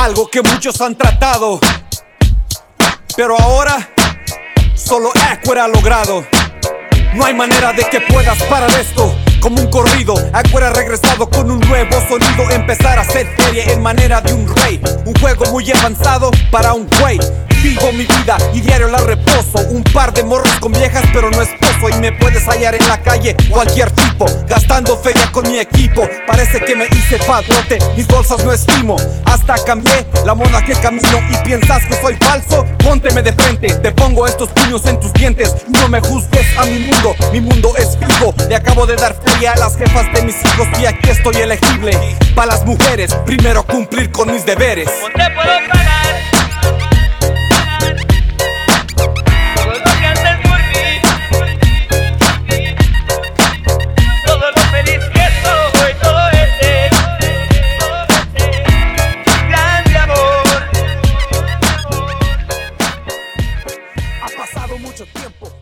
algo que muchos han tratado, pero ahora solo Aquer ha logrado. No hay manera de que puedas parar esto. Como un corrido, Aquer ha regresado con un nuevo sonido. Empezar a hacer feria en manera de un rey. Un juego muy avanzado para un güey. Vivo mi vida y diario la reposo. Un par de morros con viejas pero no esposo. Y me puedes hallar en la calle cualquier tipo, gastando feria con mi equipo. Parece que me hice padrote, mis bolsas no estimo. Hasta cambié la moda que camino. Y piensas que soy falso, pónteme de frente. Te pongo estos puños en tus dientes. No me juzgues a mi mundo es fijo. Le acabo de dar feria a las jefas de mis hijos. Y aquí estoy elegible para las mujeres. Primero cumplir con mis deberes. ¿Cómo te puedo pagar? Ha pasado mucho tiempo.